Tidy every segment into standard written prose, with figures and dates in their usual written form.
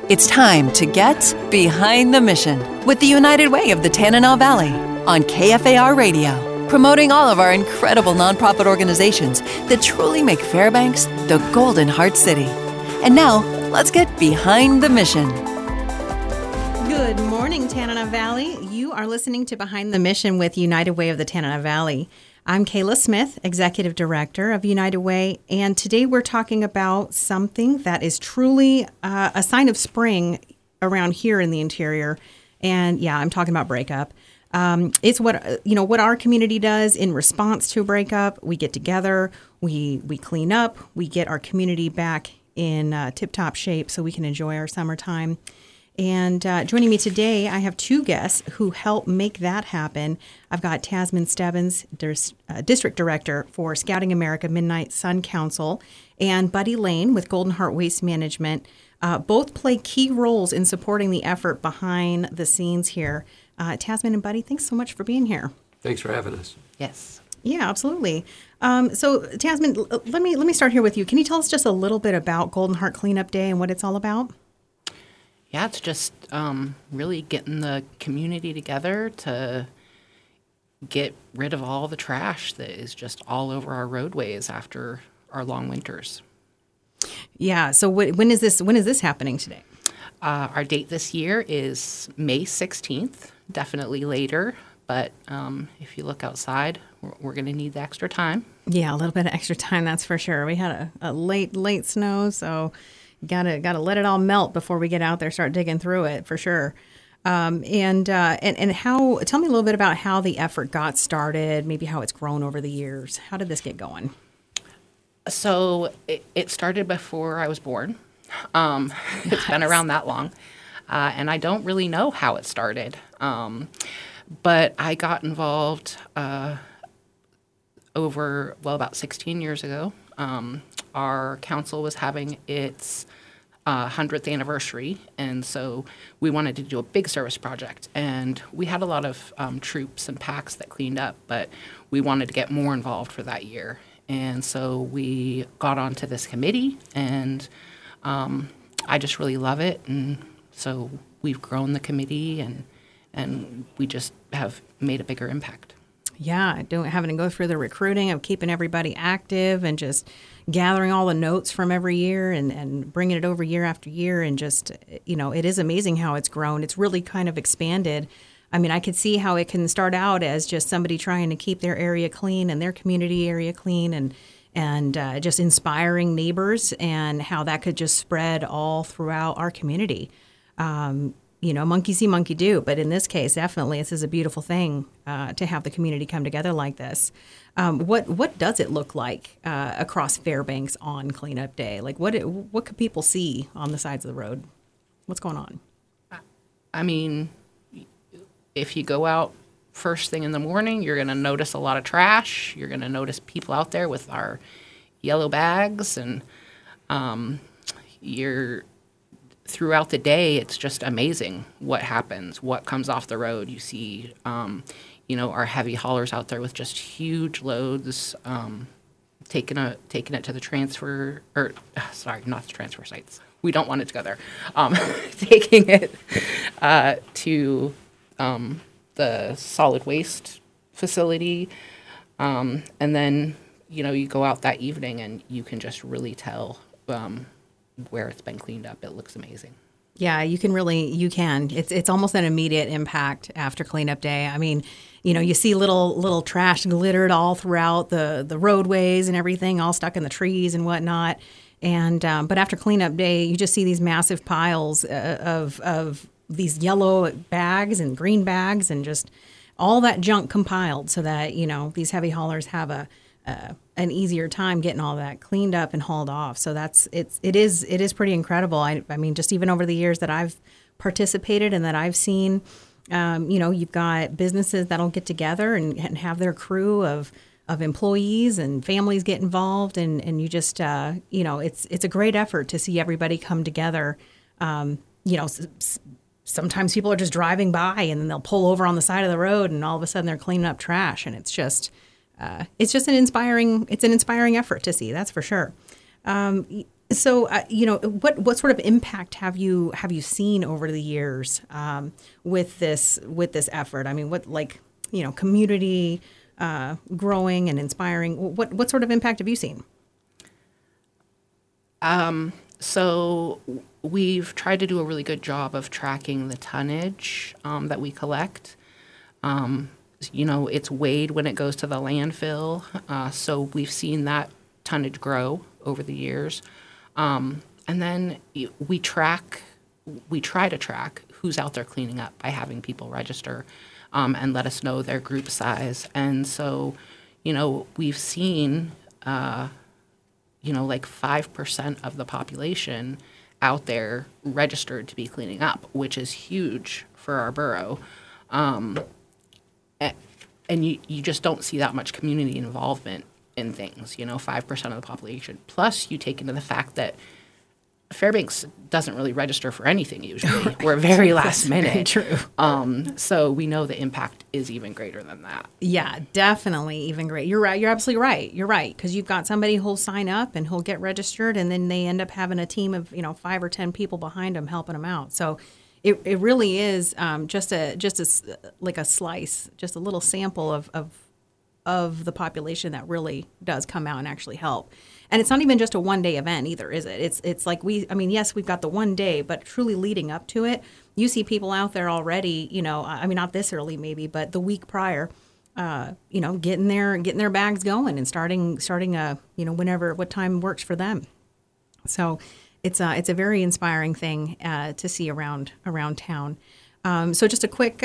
It's time to get behind the mission with the United Way of the Tanana Valley on KFAR Radio, promoting all of our incredible nonprofit organizations that truly make Fairbanks the Golden Heart City. And now, let's get behind the mission. Good morning, Tanana Valley. You are listening to Behind the Mission with United Way of the Tanana Valley. I'm Kayla Smith, Executive Director of United Way, and today we're talking about something that is truly a sign of spring around here in the interior. And yeah, I'm talking about breakup. It's what our community does in response to a breakup. We get together, we clean up, we get our community back in tip-top shape so we can enjoy our summertime. And joining me today, I have two guests who help make that happen. I've got Tasman Stebbins, District Director for Scouting America Midnight Sun Council, and Buddy Lane with Golden Heart Waste Management. Both play key roles in supporting the effort behind the scenes here. Tasman and Buddy, thanks so much for being here. Thanks for having us. Yes. Yeah, absolutely. So Tasman, let me start here with you. Can you tell us just a little bit about Golden Heart Cleanup Day and what it's all about? Yeah, it's just really getting the community together to get rid of all the trash that is just all over our roadways after our long winters. Yeah. So when is this happening today? Our date this year is May 16th. Definitely later, but if you look outside, we're going to need the extra time. Yeah, a little bit of extra time, that's for sure. We had a late snow, so. Gotta let it all melt before we get out there, start digging through it for sure. And how? Tell me a little bit about how the effort got started. Maybe how it's grown over the years. How did this get going? So it started before I was born. It's been around that long, and I don't really know how it started. But I got involved about 16 years ago. Our council was having its 100th anniversary, and so we wanted to do a big service project. And we had a lot of troops and packs that cleaned up, but we wanted to get more involved for that year. And so we got onto this committee, and I just really love it. And so we've grown the committee, and we just have made a bigger impact. Yeah, having to go through the recruiting of keeping everybody active and just gathering all the notes from every year and bringing it over year after year. And just, it is amazing how it's grown. It's really kind of expanded. I mean, I could see how it can start out as just somebody trying to keep their area clean and their community area clean and just inspiring neighbors, and how that could just spread all throughout our community. Monkey see, monkey do. But in this case, definitely, this is a beautiful thing to have the community come together like this. What does it look like across Fairbanks on Cleanup Day? Like, what could people see on the sides of the road? What's going on? I mean, if you go out first thing in the morning, you're going to notice a lot of trash. You're going to notice people out there with our yellow bags, and throughout the day, it's just amazing what happens, what comes off the road. You see, our heavy haulers out there with just huge loads, taking it to the transfer, not the transfer sites. We don't want it to go there. Taking it to the solid waste facility, and then you go out that evening and you can just really tell where it's been cleaned up. It looks amazing. Yeah, you can. It's almost an immediate impact after cleanup day. I mean, you see little trash glittered all throughout the roadways and everything, all stuck in the trees and whatnot. And but after cleanup day, you just see these massive piles of these yellow bags and green bags and just all that junk compiled, so that these heavy haulers have an easier time getting all that cleaned up and hauled off. So it is pretty incredible. I mean, just even over the years that I've participated and that I've seen, you've got businesses that'll get together and have their crew of employees and families get involved, and you just it's a great effort to see everybody come together. Sometimes people are just driving by and then they'll pull over on the side of the road and all of a sudden they're cleaning up trash, and it's just an inspiring effort to see, that's for sure. So, what sort of impact have you seen over the years with this effort? I mean, community growing and inspiring. What sort of impact have you seen? So we've tried to do a really good job of tracking the tonnage that we collect. It's weighed when it goes to the landfill. So we've seen that tonnage grow over the years. And then we try to track who's out there cleaning up by having people register and let us know their group size. And so, we've seen, 5% of the population out there registered to be cleaning up, which is huge for our borough. And you just don't see that much community involvement in things, 5% of the population. Plus, you take into the fact that Fairbanks doesn't really register for anything usually. Right. We're very last minute. True. So we know the impact is even greater than that. Yeah, definitely even great. You're right. You're absolutely right. You're right. Because you've got somebody who'll sign up and who'll get registered, and then they end up having a team of 5 or 10 people behind them helping them out. So it really is just a slice, just a little sample of the population that really does come out and actually help. And it's not even just a one-day event either, is it? It's like yes, we've got the one day, but truly leading up to it, you see people out there already, not this early maybe, but the week prior, getting their bags going and starting what time works for them. So it's a very inspiring thing to see around town. So just a quick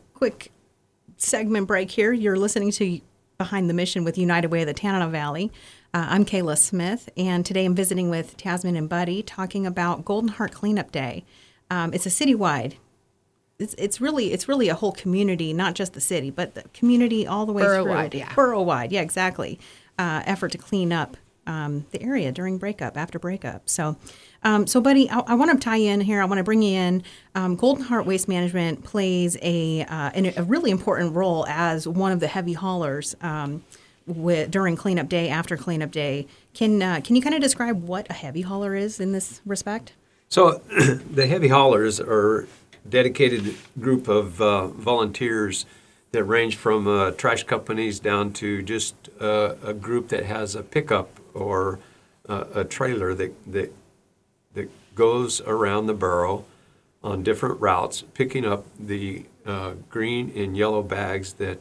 segment break here. You're listening to Behind the Mission with United Way of the Tanana Valley. I'm Kayla Smith, and today I'm visiting with Tasman and Buddy talking about Golden Heart Cleanup Day. It's a citywide. It's really a whole community, not just the city, but the community all the way borough-wide, through. yeah. Borough-wide, yeah, exactly. Effort to clean up the area during after breakup. So Buddy, I want to tie in here. I want to bring you in. Golden Heart Waste Management plays a really important role as one of the heavy haulers during cleanup day, after cleanup day. Can you kind of describe what a heavy hauler is in this respect? So the heavy haulers are a dedicated group of volunteers that range from trash companies down to just a group that has a pickup or a trailer that goes around the borough on different routes, picking up the green and yellow bags that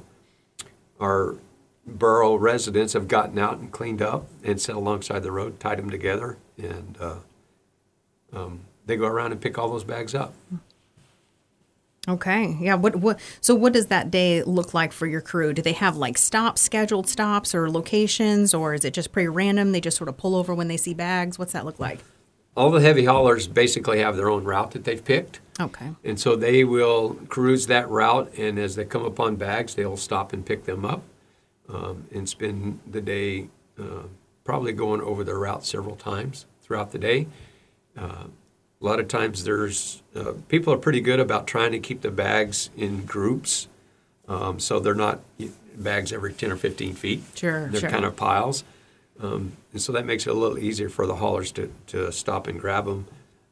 our borough residents have gotten out and cleaned up and set alongside the road, tied them together, and they go around and pick all those bags up. Okay. Yeah. So what does that day look like for your crew? Do they have scheduled stops or locations, or is it just pretty random? They just sort of pull over when they see bags? What's that look like? All the heavy haulers basically have their own route that they've picked. Okay. And so they will cruise that route, and as they come upon bags, they'll stop and pick them up and spend the day probably going over their route several times throughout the day. A lot of times there's people are pretty good about trying to keep the bags in groups, so they're not bags every 10 or 15 feet. Sure, they're kind of piles. And so that makes it a little easier for the haulers to stop and grab them.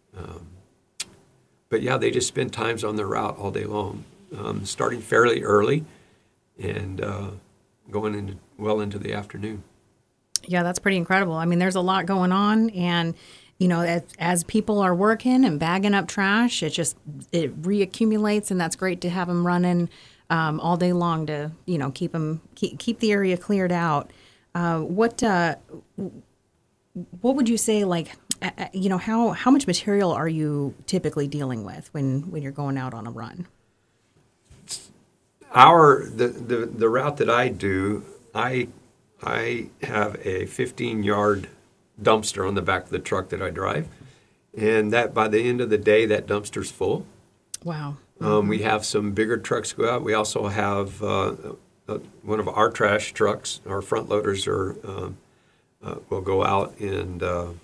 But yeah, they just spend times on their route all day long, starting fairly early and going into the afternoon. Yeah, that's pretty incredible. I mean, there's a lot going on, and as people are working and bagging up trash, it reaccumulates, and that's great to have them running all day long to keep the area cleared out. What would you say, how much material are you typically dealing with when you're going out on a run? The route that I do, I have a 15-yard dumpster on the back of the truck that I drive, and that by the end of the day, that dumpster's full. Wow. We have some bigger trucks go out. We also have one of our trash trucks. Our front loaders will go out and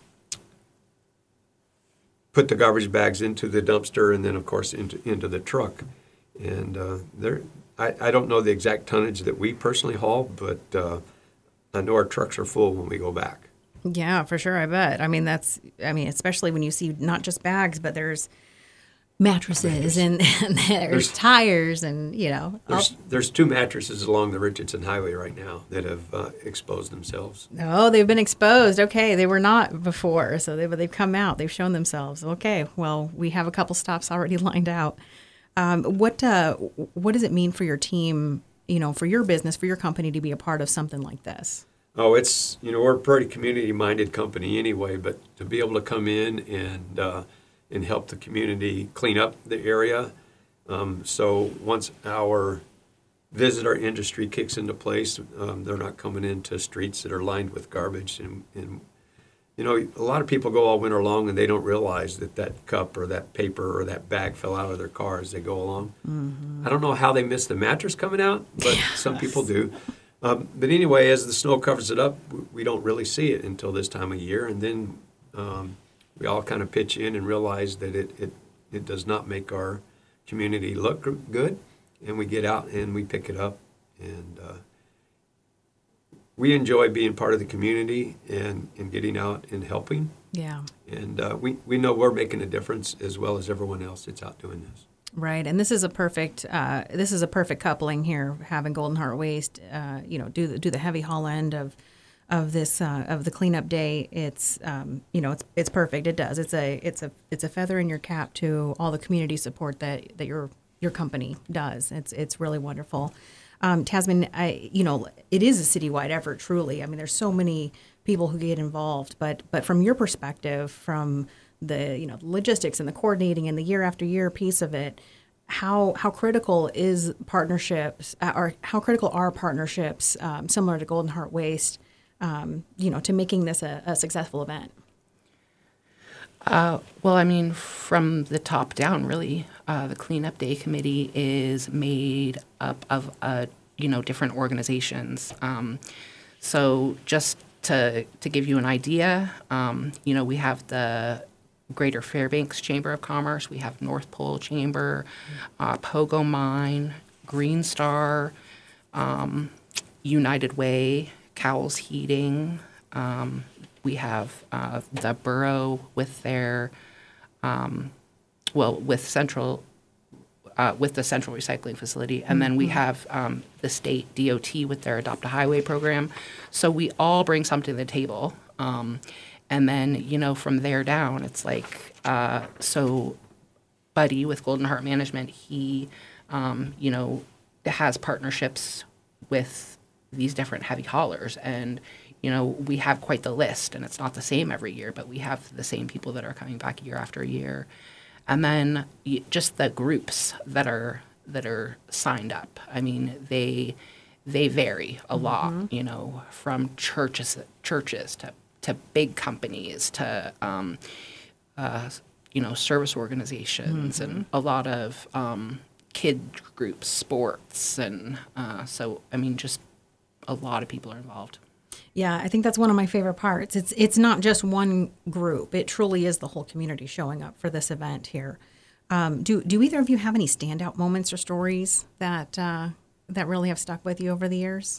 put the garbage bags into the dumpster, and then of course into the truck. And I don't know the exact tonnage that we personally haul, but I know our trucks are full when we go back. Yeah, for sure. I bet. I mean, especially when you see not just bags, but there's mattresses and there's tires and, There's 2 mattresses along the Richardson Highway right now that have exposed themselves. Oh, they've been exposed. Okay. They were not before. So they've come out. They've shown themselves. Okay. Well, we have a couple stops already lined out. What does it mean for your team, for your business, for your company to be a part of something like this? Oh, it's, we're a pretty community-minded company anyway, but to be able to come in and help the community clean up the area. So once our visitor industry kicks into place, they're not coming into streets that are lined with garbage. And a lot of people go all winter long and they don't realize that cup or that paper or that bag fell out of their car as they go along. Mm-hmm. I don't know how they missed the mattress coming out, but some people do. But anyway, as the snow covers it up, we don't really see it until this time of year. And then we all kind of pitch in and realize that it does not make our community look good. And we get out and we pick it up. And we enjoy being part of the community and getting out and helping. Yeah. And we know we're making a difference as well as everyone else that's out doing this. Right, and this is a perfect coupling here, having Golden Heart Waste, do the heavy haul end of this of the cleanup day. It's it's perfect. It does. It's a feather in your cap to all the community support that your company does. It's really wonderful. Tasman, it is a citywide effort. Truly, I mean, there's so many people who get involved, but from your perspective, from the logistics and the coordinating and the year after year piece of it, how critical is partnerships, or how critical are partnerships similar to Golden Heart Waste, to making this a successful event? Well, I mean, from the top down, really, the Cleanup Day Committee is made up of different organizations. So just to give you an idea, we have the Greater Fairbanks Chamber of Commerce, we have North Pole Chamber, Pogo Mine, Green Star, United Way, Cowles Heating. We have the borough with their, with the central recycling facility, and then we have the state DOT with their Adopt a Highway program. So we all bring something to the table. And then, from there down, it's like, so Buddy with Golden Heart Management, he, has partnerships with these different heavy haulers. And, we have quite the list, and it's not the same every year, but we have the same people that are coming back year after year. And then just the groups that are signed up. I mean, they vary a lot, from churches to big companies to service organizations and a lot of kid groups, sports, and so I mean, just a lot of people are involved. Yeah, I think that's one of my favorite parts. It's not just one group. It truly is the whole community showing up for this event here. Do either of you have any standout moments or stories that really have stuck with you over the years?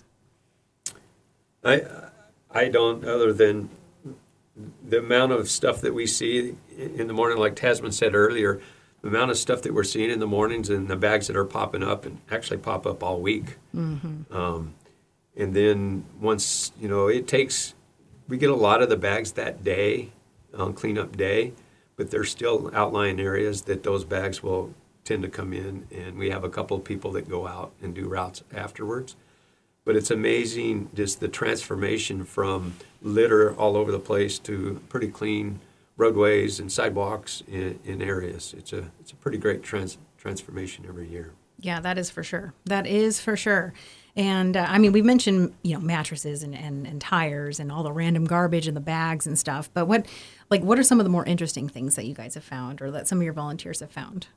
I don't, other than the amount of stuff that we see in the morning, like Tasman said earlier, the amount of stuff that we're seeing in the mornings and the bags that are popping up and actually pop up all week. Mm-hmm. And then once, we get a lot of the bags that day on cleanup day, but there's still outlying areas that those bags will tend to come in, and we have a couple of people that go out and do routes afterwards. But it's amazing just the transformation from litter all over the place to pretty clean roadways and sidewalks in areas. It's a pretty great transformation every year. Yeah, that is for sure. And we've mentioned mattresses and tires and all the random garbage in the bags and stuff. But what are some of the more interesting things that you guys have found, or that some of your volunteers have found?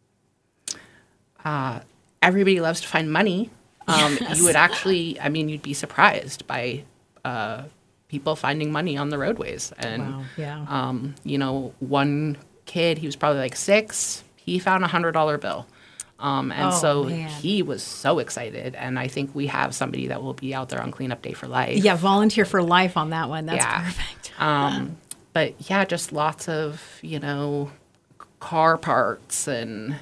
Everybody loves to find money. Yes. You would actually, you'd be surprised by people finding money on the roadways. And, wow. Yeah. One kid, he was probably like 6, he found a $100 bill. Man. he was so excited. And I think we have somebody that will be out there on cleanup day for life. Yeah, volunteer for life on that one. That's Yeah. perfect. But yeah, just lots of, car parts and,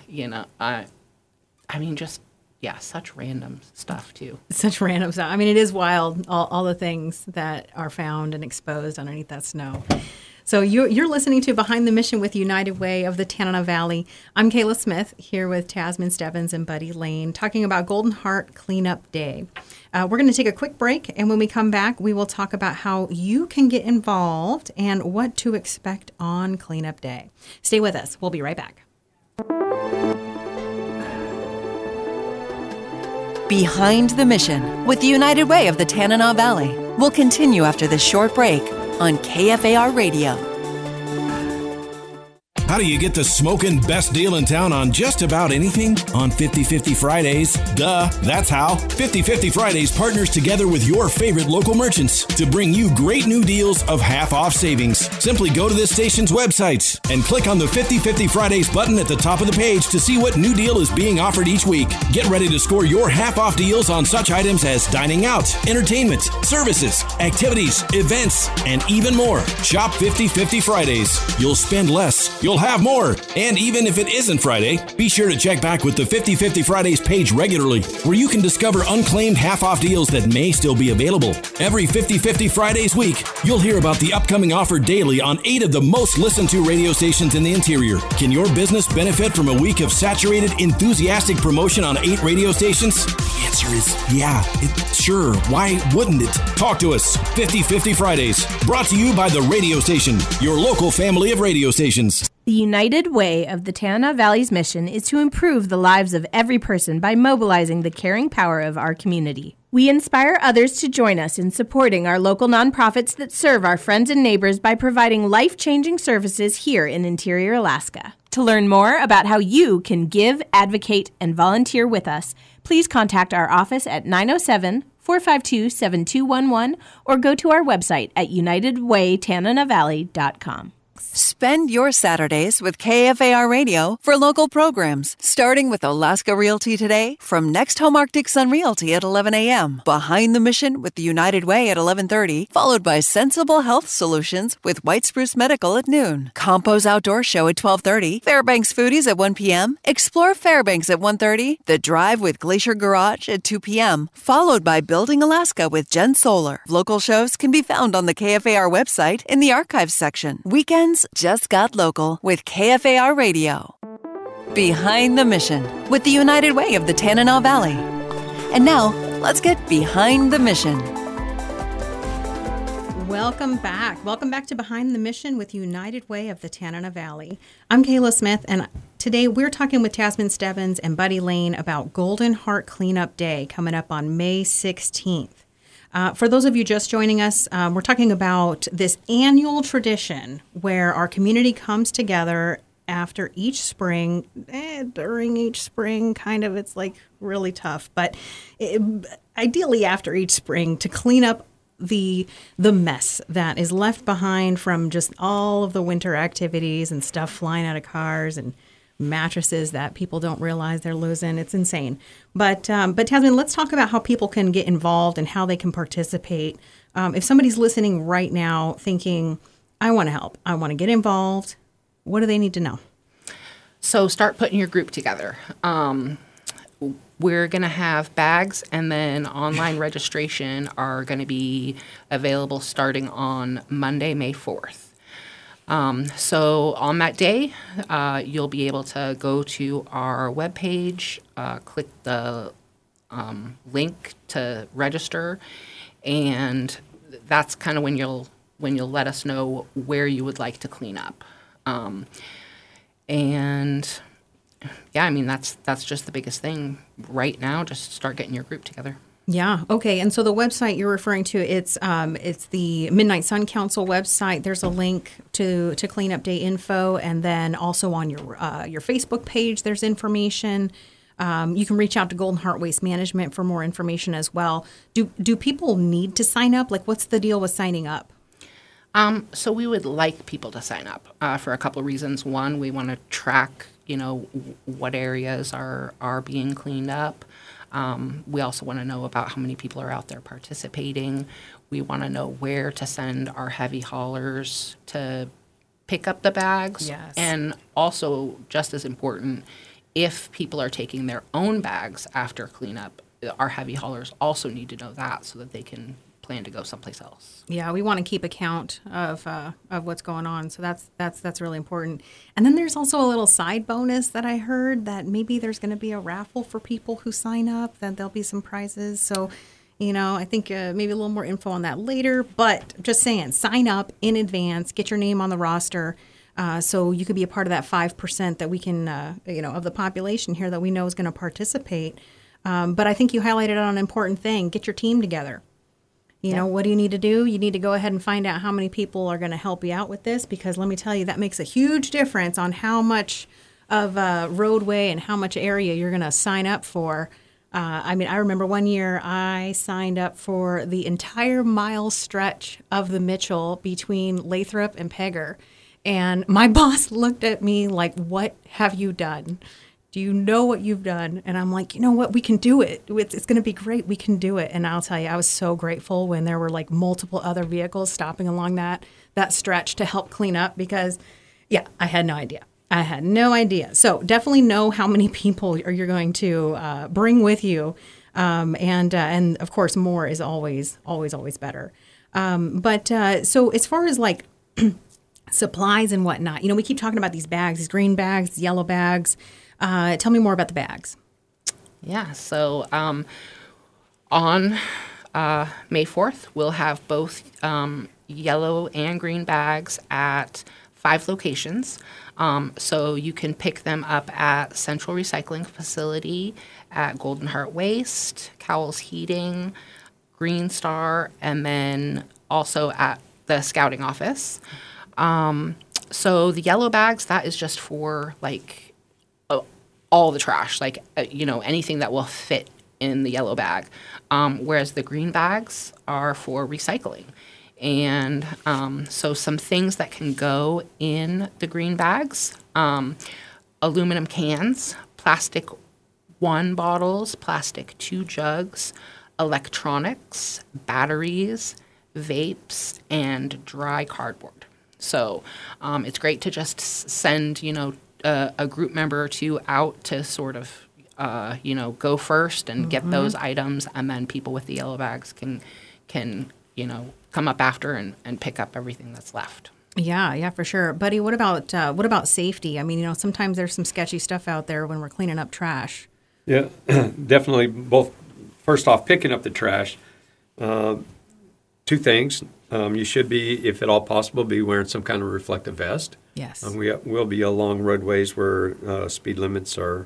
such random stuff too. Such random stuff. I mean, it is wild, all the things that are found and exposed underneath that snow. So you're listening to Behind the Mission with United Way of the Tanana Valley. I'm Kayla Smith here with Tasman Stebbins and Buddy Lane talking about Golden Heart Cleanup Day. We're going to take a quick break, and when we come back, we will talk about how you can get involved and what to expect on Cleanup Day. Stay with us. We'll be right back. Behind the Mission with the United Way of the Tanana Valley. We'll continue after this short break on KFAR Radio. How do you get the smoking best deal in town on just about anything? On 50/50 Fridays. Duh, that's how. 50/50 Fridays partners together with your favorite local merchants to bring you great new deals of half-off savings. Simply go to this station's websites and click on the 50/50 Fridays button at the top of the page to see what new deal is being offered each week. Get ready to score your half-off deals on such items as dining out, entertainment, services, activities, events, and even more. Shop 50/50 Fridays. You'll spend less. You'll have more. And even if it isn't Friday, be sure to check back with the 50/50 Fridays page regularly, where you can discover unclaimed half-off deals that may still be available. Every 50/50 Fridays week, you'll hear about the upcoming offer daily on 8 of the most listened to radio stations in the interior. Can your business benefit from a week of saturated, enthusiastic promotion on 8 radio stations? The answer is yeah. Sure. Why wouldn't it? Talk to us. 50/50 Fridays. Brought to you by the radio station, your local family of radio stations. The United Way of the Tanana Valley's mission is to improve the lives of every person by mobilizing the caring power of our community. We inspire others to join us in supporting our local nonprofits that serve our friends and neighbors by providing life-changing services here in Interior Alaska. To learn more about how you can give, advocate, and volunteer with us, please contact our office at 907-452-7211 or go to our website at unitedwaytananavalley.com. Spend your Saturdays with KFAR Radio for local programs, starting with Alaska Realty Today from Next Home Arctic Sun Realty at 11 a.m., Behind the Mission with the United Way at 11:30, followed by Sensible Health Solutions with White Spruce Medical at noon, Compo's Outdoor Show at 12:30, Fairbanks Foodies at 1 p.m., Explore Fairbanks at 1:30, The Drive with Glacier Garage at 2 p.m., followed by Building Alaska with Jen Solar. Local shows can be found on the KFAR website in the archives section. Weekends just got local with KFAR Radio. Behind the Mission with the United Way of the Tanana Valley. And now, let's get behind the mission. Welcome back. Welcome back to Behind the Mission with United Way of the Tanana Valley. I'm Kayla Smith, and today we're talking with Tasman Stebbins and Buddy Lane about Golden Heart Cleanup Day coming up on May 16th. For those of you just joining us, we're talking about this annual tradition where our community comes together after each spring, during each spring, kind of, it's like really tough, but ideally after each spring to clean up the mess that is left behind from just all of the winter activities and stuff flying out of cars and mattresses that people don't realize they're losing. It's insane. But Tasman, let's talk about how people can get involved and how they can participate. If somebody's listening right now thinking, I want to help, I want to get involved, what do they need to know? So start putting your group together. We're going to have bags, and then online registration are going to be available starting on Monday, May 4th. So on that day, you'll be able to go to our webpage, click the link to register, and that's kind of when you'll let us know where you would like to clean up. And yeah, I mean that's just the biggest thing right now. Just start getting your group together. Yeah. Okay. And so the website you're referring to, it's the Midnight Sun Council website. There's a link to Cleanup Day info, and then also on your Facebook page, there's information. You can reach out to Golden Heart Waste Management for more information as well. Do people need to sign up? Like, what's the deal with signing up? So we would like people to sign up for a couple of reasons. One, we want to track, what areas are being cleaned up. We also want to know about how many people are out there participating. We want to know where to send our heavy haulers to pick up the bags. Yes. And also, just as important, if people are taking their own bags after cleanup, our heavy haulers also need to know that so that they can plan to go someplace else. Yeah, we want to keep account of what's going on, so that's really important. And then there's also a little side bonus that I heard that maybe there's going to be a raffle for people who sign up. That there'll be some prizes. So, I think maybe a little more info on that later. But just saying, sign up in advance, get your name on the roster, so you could be a part of that 5% that we can, of the population here that we know is going to participate. But I think you highlighted on an important thing: get your team together. What do you need to do? You need to go ahead and find out how many people are going to help you out with this, because let me tell you, that makes a huge difference on how much of a roadway and how much area you're going to sign up for. I remember one year I signed up for the entire mile stretch of the Mitchell between Lathrop and Pegger. And my boss looked at me like, "What have you done? Do you know what you've done?" And I'm like, "You know what? We can do it. It's going to be great. We can do it." And I'll tell you, I was so grateful when there were like multiple other vehicles stopping along that stretch to help clean up, because, yeah, I had no idea. So definitely know how many people you're going to bring with you. And of course, more is always better. So as far as like supplies and whatnot, we keep talking about these bags, these green bags, these yellow bags. Tell me more about the bags. Yeah, so on May 4th, we'll have both yellow and green bags at 5 locations. So you can pick them up at Central Recycling Facility, at Golden Heart Waste, Cowell's Heating, Green Star, and then also at the Scouting Office. So the yellow bags, that is just for like all the trash, like, anything that will fit in the yellow bag. Whereas the green bags are for recycling. And so some things that can go in the green bags: aluminum cans, plastic 1 bottles, plastic 2 jugs, electronics, batteries, vapes, and dry cardboard. So it's great to just send, a group member or 2 out to sort of, go first and get those items, and then people with the yellow bags can come up after and pick up everything that's left. Yeah, for sure. Buddy, what about safety? I mean, sometimes there's some sketchy stuff out there when we're cleaning up trash. Yeah, definitely. Both. First off, picking up the trash. 2 things. You should be, if at all possible, be wearing some kind of reflective vest. Yes. We will be along roadways where speed limits are,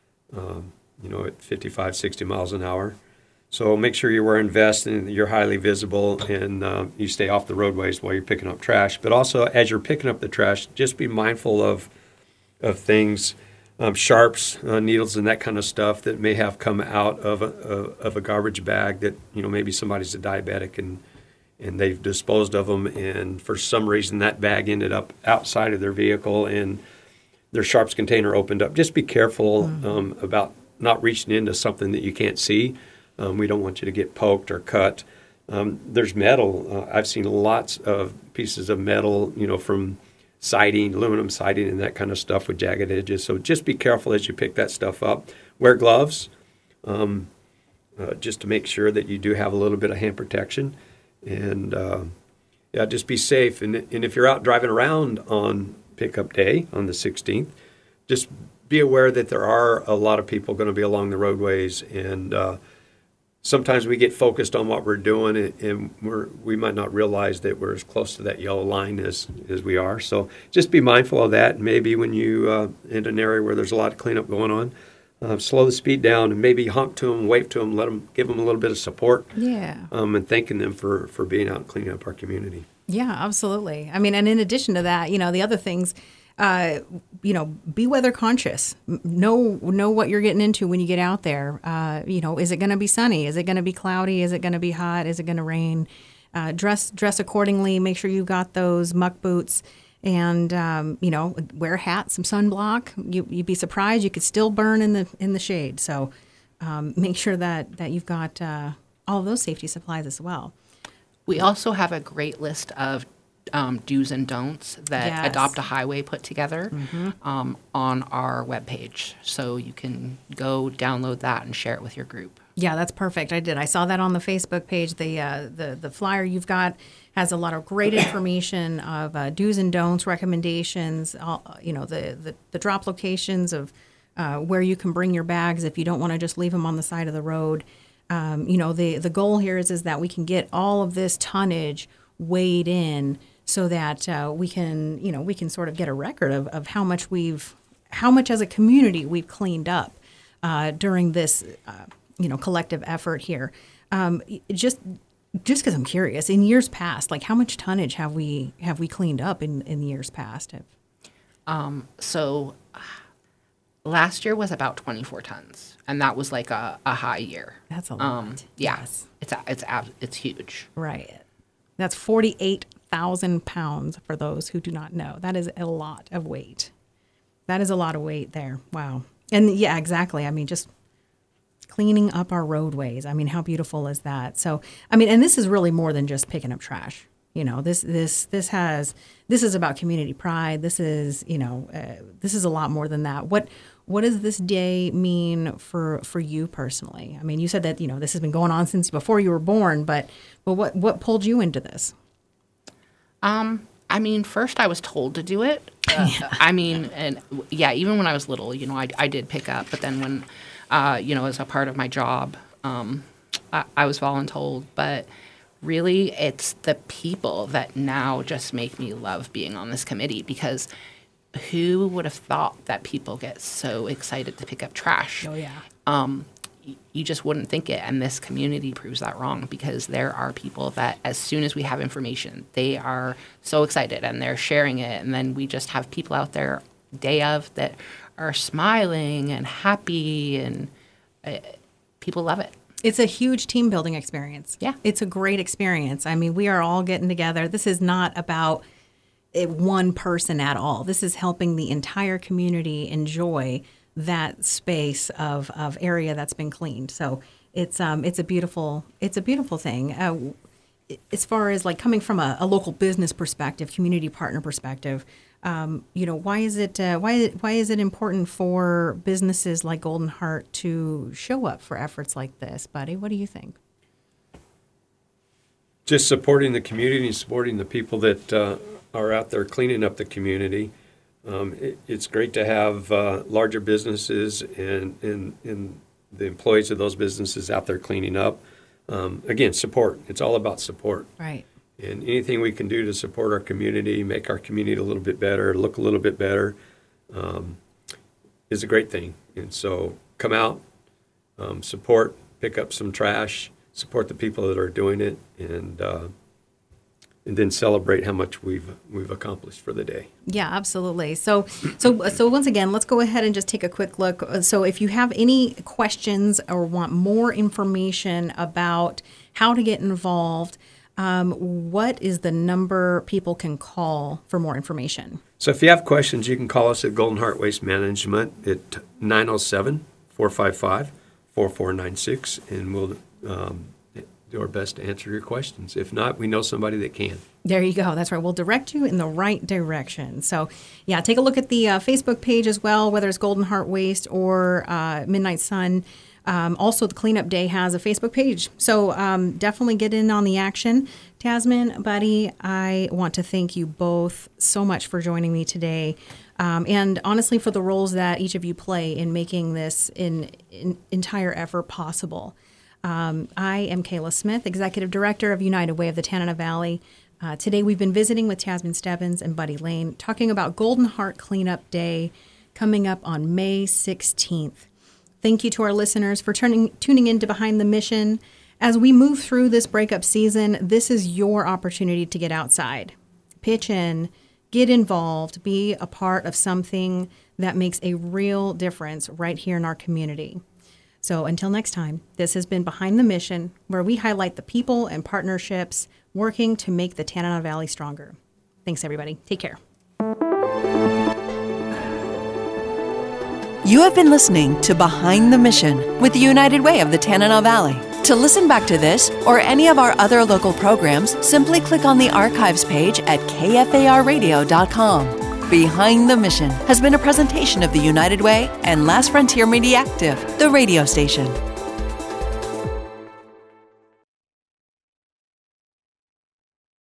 at 55, 60 miles an hour. So make sure you're wearing vests and you're highly visible, and you stay off the roadways while you're picking up trash. But also, as you're picking up the trash, just be mindful of things, sharps, needles, and that kind of stuff that may have come out of a garbage bag that, maybe somebody's a diabetic and they've disposed of them, and for some reason that bag ended up outside of their vehicle and their sharps container opened up. Just be careful about not reaching into something that you can't see. We don't want you to get poked or cut. There's metal. I've seen lots of pieces of metal, from siding, aluminum siding, and that kind of stuff with jagged edges. So just be careful as you pick that stuff up. Wear gloves, just to make sure that you do have a little bit of hand protection. And, just be safe. And if you're out driving around on pickup day on the 16th, just be aware that there are a lot of people going to be along the roadways, and sometimes we get focused on what we're doing, and we might not realize that we're as close to that yellow line as we are. So just be mindful of that. Maybe when you in an area where there's a lot of cleanup going on, slow the speed down and maybe honk to them, wave to them, give them a little bit of support. Yeah. And thanking them for being out and cleaning up our community. Yeah, absolutely. I mean, and in addition to that, the other things, be weather conscious. Know what you're getting into when you get out there. Is it going to be sunny? Is it going to be cloudy? Is it going to be hot? Is it going to rain? dress accordingly. Make sure you've got those muck boots, and wear a hat, some sunblock. You'd be surprised you could still burn in the shade. So make sure that you've got all of those safety supplies as well. We also have a great list of do's and don'ts that Yes. Adopt a Highway put together on our webpage. So you can go download that and share it with your group. Yeah, that's perfect. I did. I saw that on the Facebook page. The flyer you've got has a lot of great information of do's and don'ts, recommendations. The drop locations of where you can bring your bags if you don't want to just leave them on the side of the road. The goal here is that we can get all of this tonnage weighed in so that we can sort of get a record of how much as a community we've cleaned up during this collective effort here. Just because I'm curious, in years past, like how much tonnage have we cleaned up in years past? So last year was about 24 tons, and that was like a high year. That's a lot. Yeah, Yes. it's huge. Right. That's 48,000 pounds for those who do not know. That is a lot of weight. That is a lot of weight there. Wow. And yeah, exactly. I mean, just cleaning up our roadways. I mean, how beautiful is that? So, I mean, and this is really more than just picking up trash. This is about community pride. This is a lot more than that. What does this day mean for you personally? I mean, you said that, this has been going on since before you were born, but what pulled you into this? I mean, first I was told to do it. Even when I was little, I did pick up, but then when, as a part of my job, I was voluntold, but really it's the people that now just make me love being on this committee, because who would have thought that people get so excited to pick up trash? Oh, yeah. You just wouldn't think it, and this community proves that wrong, because there are people that as soon as we have information, they are so excited and they're sharing it, and then we just have people out there day of that are smiling and happy, and people love it. It's a huge team building experience. Yeah. It's a great experience. I mean, we are all getting together. This is not about one person at all. This is helping the entire community enjoy that space of area that's been cleaned. So it's a beautiful thing. As far as like coming from a local business perspective, community partner perspective, why is it important for businesses like Golden Heart to show up for efforts like this, Buddy? What do you think? Just supporting the community and supporting the people that are out there cleaning up the community. It's great to have larger businesses and the employees of those businesses out there cleaning up. Again, support. It's all about support. Right. And anything we can do to support our community, make our community a little bit better, look a little bit better, is a great thing. And so come out, support, pick up some trash, support the people that are doing it, and then celebrate how much we've accomplished for the day. Yeah, absolutely. So once again, let's go ahead and just take a quick look. So if you have any questions or want more information about how to get involved, what is the number people can call for more information? So if you have questions, you can call us at Golden Heart Waste Management at 907-455-4496, and we'll do our best to answer your questions. If not, we know somebody that can. There you go. That's right. We'll direct you in the right direction. So, yeah, take a look at the Facebook page as well, whether it's Golden Heart Waste or Midnight Sun. Also, the Cleanup Day has a Facebook page. So definitely get in on the action. Tasman, Buddy, I want to thank you both so much for joining me today. And honestly, for the roles that each of you play in making this entire effort possible. I am Kayla Smith, Executive Director of United Way of the Tanana Valley. Today we've been visiting with Tasman Stebbins and Buddy Lane, talking about Golden Heart Cleanup Day coming up on May 16th. Thank you to our listeners for tuning in to Behind the Mission. As we move through this breakup season, this is your opportunity to get outside. Pitch in, get involved, be a part of something that makes a real difference right here in our community. So until next time, this has been Behind the Mission, where we highlight the people and partnerships working to make the Tanana Valley stronger. Thanks, everybody. Take care. You have been listening to Behind the Mission with the United Way of the Tanana Valley. To listen back to this or any of our other local programs, simply click on the archives page at kfarradio.com. Behind the Mission has been a presentation of the United Way and Last Frontier Media Active, the radio station.